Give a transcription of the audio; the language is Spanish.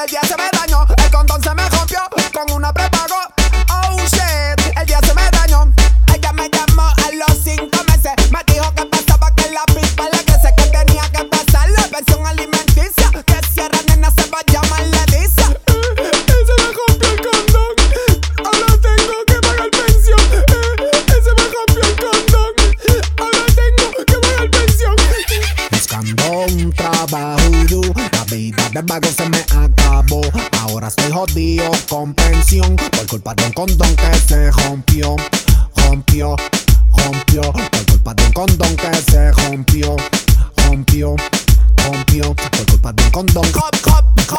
el día se me dañó. El condón se me rompió con una prepago. Oh shit, el día se me dañó. Ella me llamó a los 5 meses. Me dijo que pasaba que la pipa le crece, que tenía que pasar la pensión alimenticia. Que si era nena se va a llamar Leticia. Ese me rompió el condón. Ahora tengo que pagar pensión. Ese me rompió el condón. Ahora tengo que pagar pensión. Buscando un trabajo, la vida del vago se me acabó. Ahora estoy jodido con pensión por culpa de un condón que se rompió. Por culpa de un condón que se rompió. Por culpa de un condón.